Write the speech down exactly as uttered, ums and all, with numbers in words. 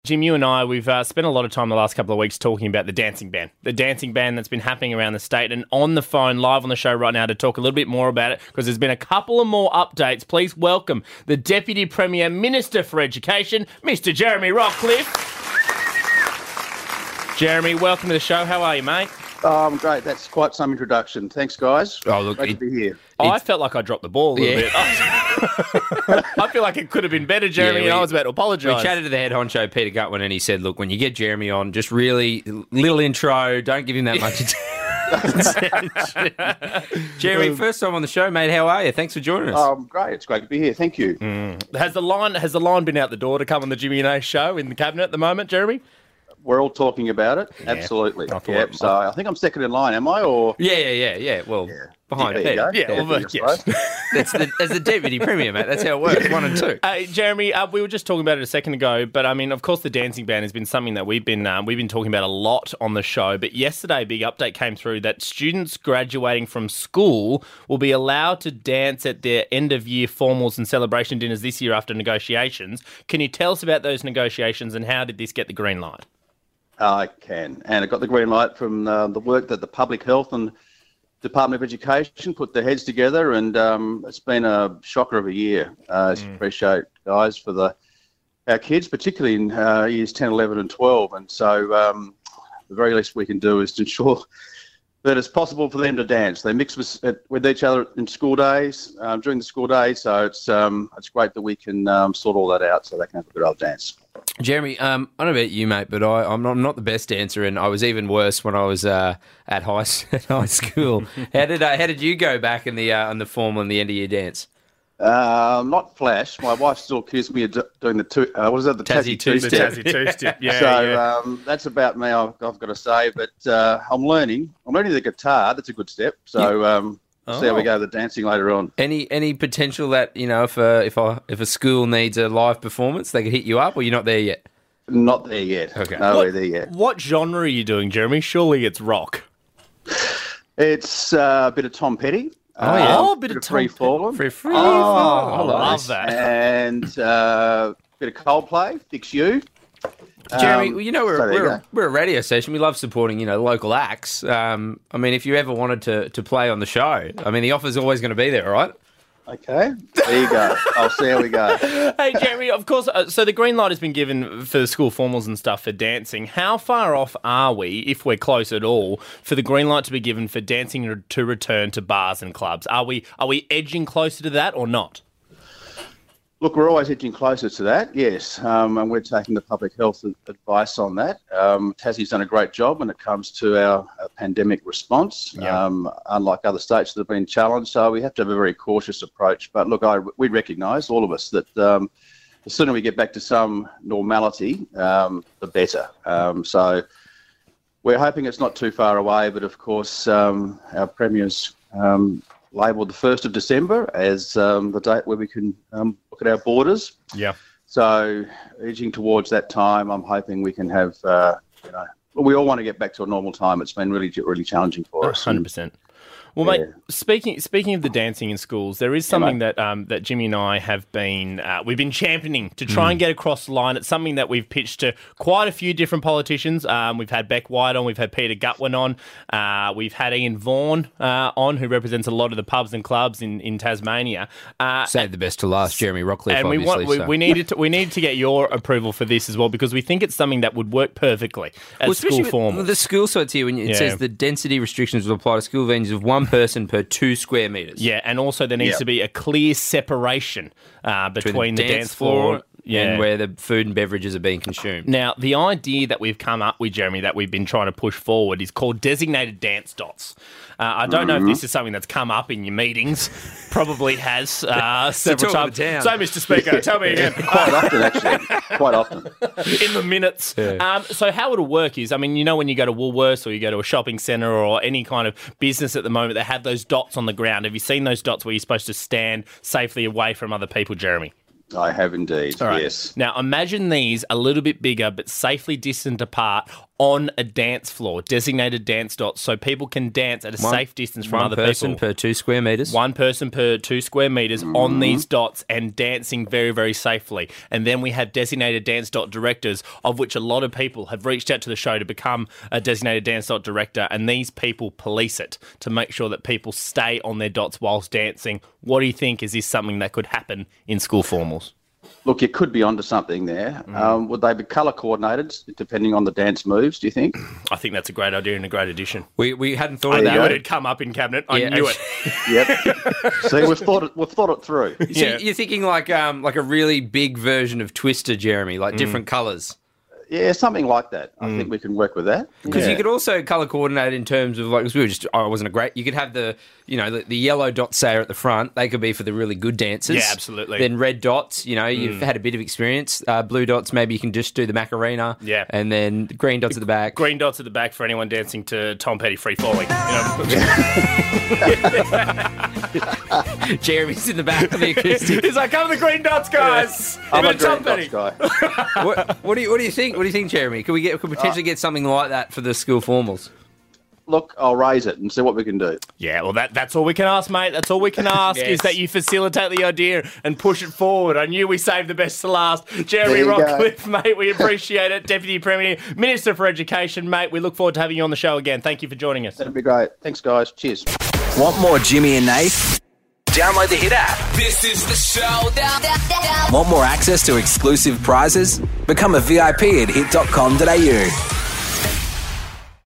Jim, you and I, we've uh, spent a lot of time the last couple of weeks talking about the dancing ban. The dancing ban that's been happening around the state. And on the phone, live on the show right now to talk a little bit more about it, because there's been a couple of more updates. Please welcome the Deputy Premier Minister for Education, Mister Jeremy Rockcliffe. Jeremy, welcome to the show. How are you, mate? Oh, I'm great. That's quite some introduction. Thanks, guys. Oh, look, great it, to be here. I felt like I dropped the ball a little yeah. bit. I feel like it could have been better, Jeremy, Yeah, we- and I was about to apologise. We chatted to the head honcho, Peter Gutwin, and he said, look, when you get Jeremy on, just really, little intro, don't give him that much attention. Jeremy, first time on the show, mate, how are you? Thanks for joining us. Um, great. It's great to be here. Thank you. Mm. Has the line has the line been out the door to come on the Jimmy and A show in the cabinet at the moment, Jeremy? We're all talking about it. Yeah. Absolutely. I thought- Yep. So I think I'm second in line, am I? Or Yeah, yeah, yeah, yeah. Well, Yeah. behind There you Peter. go. Yeah, well, I yes. suppose. That's the, as the Deputy Premier, mate. That's how it works, one and two. Uh, Jeremy, uh, we were just talking about it a second ago, but I mean, of course, the dancing ban has been something that we've been um, we've been talking about a lot on the show. But yesterday, a big update came through that students graduating from school will be allowed to dance at their end of year formals and celebration dinners this year after negotiations. Can you tell us about those negotiations and how did this get the green light? I can. And I got the green light from uh, the work that the Public Health and Department of Education put their heads together, and um, it's been a shocker of a year. Uh, I Mm. appreciate, guys, for the our kids, particularly in uh, years ten, eleven and twelve. And so um, the very least we can do is to ensure that it's possible for them to dance. They mix with, with each other in school days, um, during the school days, so it's um, it's great that we can um, sort all that out so they can have a good old dance. Jeremy, um, I don't know about you, mate, but I, I'm, not, I'm not the best dancer, and I was even worse when I was uh, at high at high school. how did uh, how did you go back in the uh, on the formal and the end of year dance? Uh, not flash. My wife still accused me of do- doing the two. Uh, what is that? The Tassie Tassie two The step. Tassie two-step, yeah, so yeah. Um, that's about me. I've, I've got to say, but uh, I'm learning. I'm learning the guitar. That's a good step. So um, we'll see how we go with the dancing later on. Any any potential that, you know, if a, if a, if a school needs a live performance, they could hit you up, or you're not there yet? Not there yet. Okay. Nowhere there yet. What genre are you doing, Jeremy? Surely it's rock. It's uh, a bit of Tom Petty. Oh, yeah. Oh, a a bit bit of of Free Tom Fallen. Free free. Oh, I fall. love that. And uh, a bit of Coldplay. Fix You. Jeremy, Um, well, you know, we're, so there you we're, go. we're a radio station. We love supporting, you know, local acts. Um, I mean, if you ever wanted to, to play on the show, I mean, the offer's always going to be there, all right? Okay. There you go. I'll see how we go. Hey, Jeremy, of course, uh, so the green light has been given for the school formals and stuff for dancing. How far off are we, if we're close at all, for the green light to be given for dancing re- to return to bars and clubs? Are we are we edging closer to that or not? Look, we're always edging closer to that, yes, um, and we're taking the public health advice on that. Um, Tassie's done a great job when it comes to our, our pandemic response, Yeah. um, unlike other states that have been challenged, so we have to have a very cautious approach. But look, I, we recognise, all of us, that um, the sooner we get back to some normality, um, the better. Um, so we're hoping it's not too far away, but of course um, our Premier's um, labelled the first of December as um, the date where we can um, look at our borders. Yeah. So edging towards that time, I'm hoping we can have, uh, you know, we all want to get back to a normal time. It's been really, really challenging for us. one hundred percent. Well, mate, Yeah. speaking speaking of the dancing in schools, there is something that um, that Jimmy and I have been uh, we've been championing to try and get across the line. It's something that we've pitched to quite a few different politicians. Um, we've had Beck White on, we've had Peter Gutwin on, uh, we've had Ian Vaughan uh, on, who represents a lot of the pubs and clubs in in Tasmania. Uh, Save the best to last, Jeremy Rockcliffe, and we obviously. want we, so. we needed to we needed to get your approval for this as well, because we think it's something that would work perfectly at Well, school especially with formals. the school sites here, when it Yeah. says the density restrictions will apply to school venues of one person per two square metres. Yeah, and also there needs Yeah. to be a clear separation uh, between, the, dance floor, yeah. and where the food and beverages are being consumed. Now, the idea that we've come up with, Jeremy, that we've been trying to push forward is called designated dance dots. Uh, I don't know if this is something that's come up in your meetings. Probably has uh, several talk times. of the town. So, Mister Speaker, tell me again. Quite often, actually. Quite often. In the minutes. Um, so how it'll work is, I mean, you know when you go to Woolworths or you go to a shopping centre or any kind of business at the moment, they have those dots on the ground. Have you seen those dots where you're supposed to stand safely away from other people, Jeremy? I have indeed, All right. yes. Now, imagine these a little bit bigger but safely distant apart on a dance floor, designated dance dots, so people can dance at a One- safe distance from One other person people. per two square metres. One person per two square metres on these dots and dancing very, very safely. And then we have designated dance dot directors, of which a lot of people have reached out to the show to become a designated dance dot director, and these people police it to make sure that people stay on their dots whilst dancing. What do you think? Is this something that could happen in school formals? Look, you could be onto something there. Mm. Um, would they be colour coordinated depending on the dance moves, do you think? I think that's a great idea and a great addition. We we hadn't thought I of knew that. it had come up in cabinet. I Yeah, knew it. Yep. See, we've thought it, we've thought it through. So Yeah. you're thinking like um like a really big version of Twister, Jeremy, Mm. like different colours. Yeah, something like that. I think we can work with that. Because Yeah. you could also colour coordinate in terms of like, 'cause we were just, I wasn't a great. You could have the, you know, the, the yellow dots say are at the front. They could be for the really good dancers. Yeah, absolutely. Then red dots, you know, you've had a bit of experience. Uh, blue dots, maybe you can just do the Macarena. Yeah. And then green dots at the back. Green dots at the back for anyone dancing to Tom Petty Free Falling. You know? Jeremy's in the back of the acoustic. He's like, come the green dots, guys. I'm Even a Tom green dots Petty. guy. what, what do you What do you think? What do you think, Jeremy? Could we get could potentially get something like that for the school formals? Look, I'll raise it and see what we can do. Yeah, well, that, that's all we can ask, mate. That's all we can ask Yes. is that you facilitate the idea and push it forward. I knew we saved the best to last. Jeremy There you go. Rockcliffe, mate, we appreciate it. Deputy Premier, Minister for Education, mate. We look forward to having you on the show again. Thank you for joining us. That'd be great. Thanks, guys. Cheers. Want more Jimmy and Nath? Download the Hit app. This is the show. Want more access to exclusive prizes? Become a V I P at hit dot com dot a u.